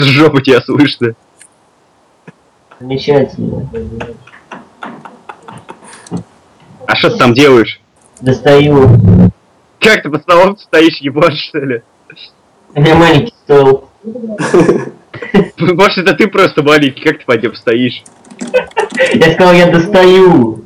Жопа тебя слышно. Замечательно. А что ты там делаешь? Достаю. Как ты под столом стоишь, ебать, что ли? У меня маленький стол. Может, это ты просто маленький, как ты под ним стоишь? Я сказал, я достаю.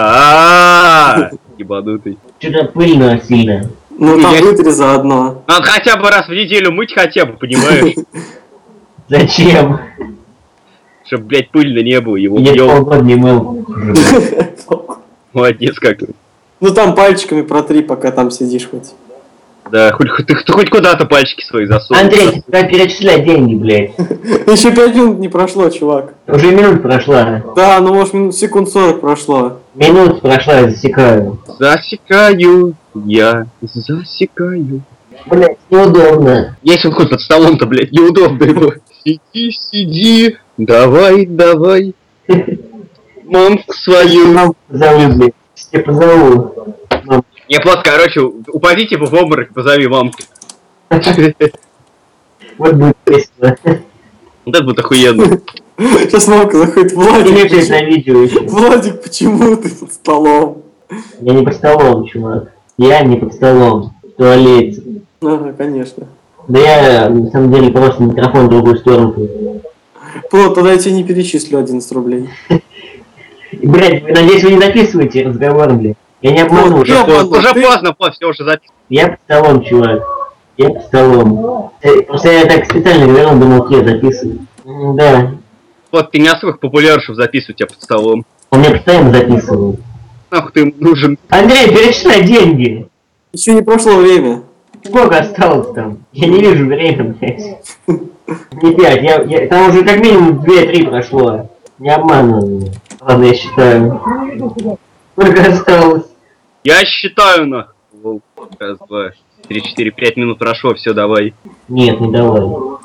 Ебанутый. Что-то пыльно сильно. Ну там вытри заодно. Надо хотя бы раз в неделю мыть хотя бы, понимаешь? Зачем? Чтоб, блядь, пыльно не было, его Я бьём. полгода не мыл. Молодец какой. Ну там пальчиками протри, пока там сидишь хоть. Да, ты хоть куда-то пальчики свои засунул. Андрей, тебя перечислять деньги, блядь. Еще 5 минут не прошло, чувак. Уже минут прошла. Да, ну может секунд 40 прошло. Минут прошла, я засекаю. Засекаю, я засекаю. Блядь, неудобно. Есть он хоть под столом-то, блядь, неудобно его. Сиди, сиди, давай, давай. Мамку свою. Мамку позову, блядь. Я позову. Не, просто, короче, упади типа в обморок, позови мамку. Вот будет весело. Вот это будет охуенно. Сейчас мамка заходит, И мне Владик. на видео еще. Владик, почему ты под столом? Я не под столом, чувак. Я не под столом. В туалете. Ага, конечно. Да я, на самом деле, просто микрофон в другую сторону. Плот, тогда я тебе не перечислю 11 рублей. Блять, надеюсь, вы не записываете разговор, блядь. Я не обманул. Ну, Уже Я поздно, понял, уже ты- поздно, все уже записано. Я под столом, чувак. Я под столом. Просто я так специально говорил, думал, я записываю. Да. Вот ты не особо популярен, чтобы записывать тебя под столом. Он меня постоянно записывал. Нахуй ты ему нужен. Андрей, перечисляй деньги. Еще не прошло время. Сколько осталось там? Я не вижу время, блядь. Не 5, там уже как минимум 2-3 прошло. Не обманывай меня. Ладно, я считаю. Сколько осталось? Я считаю нахуй. Раз, два, 3, 4, 5 минут прошло, все, давай. Нет, не давай.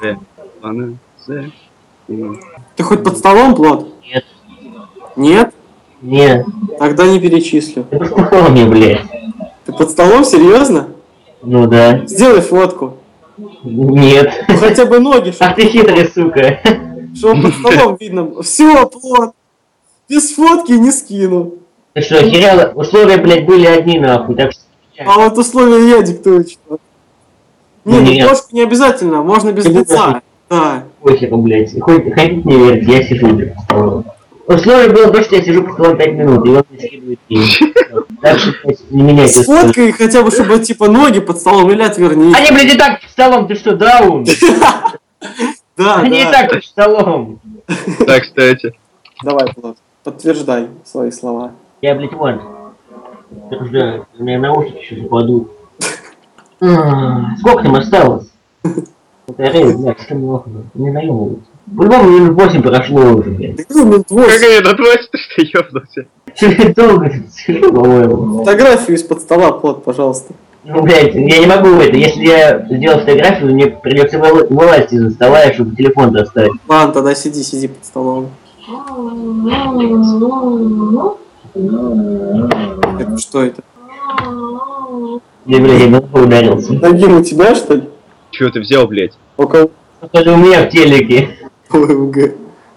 Ты хоть под столом, Плот? Нет. Нет? Нет. Тогда не перечислю. Ты под столом мне, блядь. Ты под столом? Серьезно? Ну да. Сделай фотку. Нет. Ну, хотя бы ноги, Ах ты хитрый, сука. чтобы под столом видно. Все, Плот. Без фотки не скину. Ты что, охерела? Условия, блядь, были одни, нахуй, так что... А вот условия я диктую, чувак. Не, ну Нет. фотку не обязательно, можно без Ты лица. Да. Похеру, блядь. Хотите не верить, я сижу блядь, под столом. Условие было то, что я сижу под столом 5 минут, и он мне скидывает деньги. Так что, блядь, не меняйте С фоткой хотя бы, чтобы типа ноги под столом или отвернись. Они, блядь, и так под столом, ты что, даун? Да, Они и да. так под столом. Да, кстати. Давай, Плот, подтверждай свои слова. Я, блядь, вон. Да, у меня наушники еще западут. Сколько там осталось? Батарея, блядь, что много. Не наёбывается. По-любому минут 8 прошло уже, блядь. Так, ну, минут 8. Как я дотвоюсь, ты что ёбнулся? Чё долго тут сижу, по-моему. Фотографию из-под стола, Плот, пожалуйста. Ну, блядь, я не могу это. Если я сделал фотографию, мне придется вылазить из-за стола, чтобы телефон достать. Ладно, тогда сиди под столом. Это что это? Я, блядь, я головой ударился. Ноги у тебя, что ли? Чего ты взял, блядь? У кого? Это у меня в телеке. ОМГ.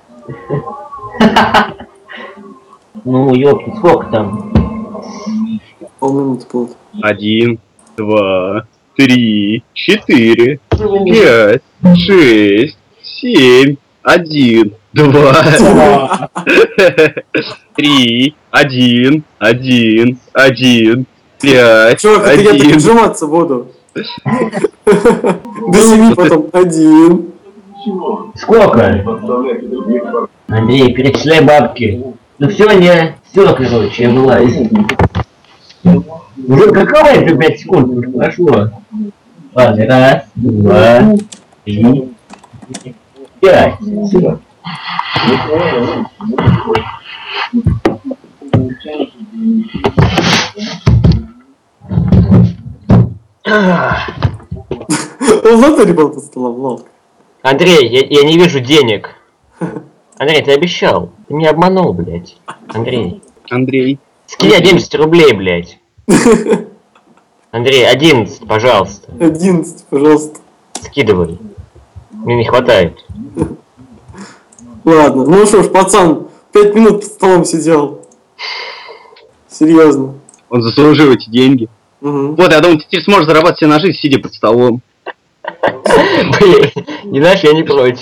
Ну, ёпки, сколько там? Полминуты, Плот. 1, 2, 3, 4, 5, 6, 7, 1, 2, 3, 1, 1, 1, 5, Чувак, это я так 1. отжиматься буду. До 7 потом 1. Сколько? Андрей, перечисляй бабки. Ну все, не... Все, короче, я вылазь. Уже какого это 5 секунд уже прошло? Ладно, раз, два, 3, 5. Все. Он внутри был под столом, лол. Андрей, я не вижу денег. Андрей, ты обещал. Ты меня обманул, блядь. Андрей. Андрей. Скинь 11 рублей, блядь. Андрей, 11, пожалуйста. 11, пожалуйста. Скидывай. Мне не хватает. Ладно, ну что ж, пацан, 5 минут под столом сидел. Серьезно. Он заслужил эти деньги. Угу. Вот, я думаю, ты теперь сможешь зарабатывать себе на жизнь, сидя под столом. Блин, не знаешь, я не против.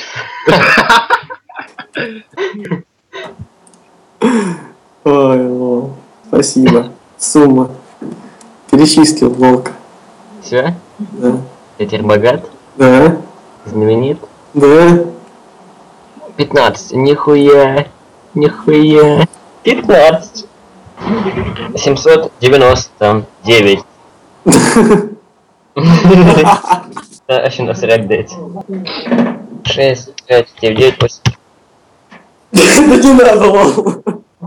Ой, лол. Спасибо. Сумма. Перечислил, волк. Все? Да. Я теперь богат? Да. Знаменит? Да. 15. Нихуя. Нихуя. 15. 799. Еще нас дать. 6, 5, 9, 9, 8. Да не надо, лол.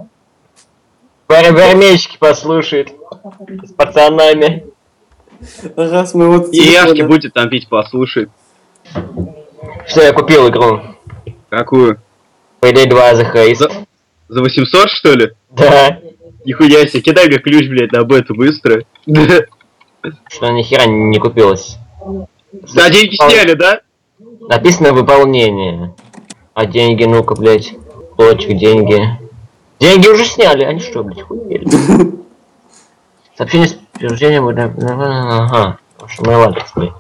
Армейщики послушает. С пацанами. Раз мы вот... И Яшки будет там пить, послушает. Что, я купил игру? Какую? Payday 2 The Heist. За 800, что ли? Да. Нихуя себе, кидай мне ключ, блядь, на бету быстро. Что нихера не купилось. Да, деньги сняли, да? Написано выполнение. А деньги, ну-ка, блядь. Плочек, деньги. Деньги уже сняли, они что, блядь, хуели? Сообщение с подтверждением... Ага. Mail адрес, блядь.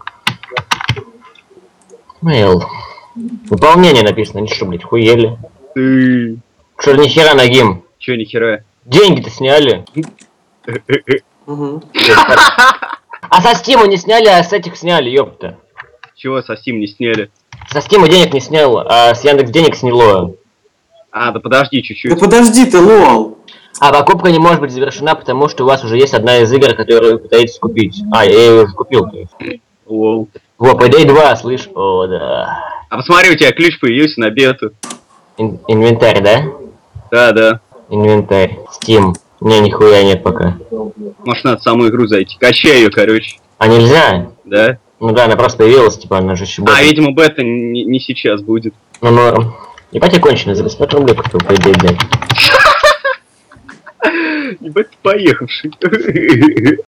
Mail. Выполнение написано, они что, блядь, хуели? Ты... Что, нихера нагим? Чё, нихера? Деньги-то сняли. Угу. А со Стима не сняли, а с этих сняли, ёпта. Чего со Steam не сняли? Со Стима денег не снял, а с Яндекс денег сняло. А, да подожди Да чуть-чуть. подожди ты, лол. А покупка не может быть завершена, потому что у вас уже есть одна из игр, которую вы пытаетесь купить. А, я ее уже купил, то есть. Лол. Во, Payday 2, слышь? О, да. А посмотри, у тебя ключ появился на бету. Инвентарь, да? Да, да. Инвентарь. Steam. Не, нихуя нет пока. Может, надо в саму игру зайти. Качай ее, короче. А нельзя? Да? Ну да, она просто появилась, типа, она же еще А, видимо, бета не сейчас будет. Ну, норм. Ебать, я конченый, за 500 рублей купил Payday, блядь. Ебать, ты поехавший.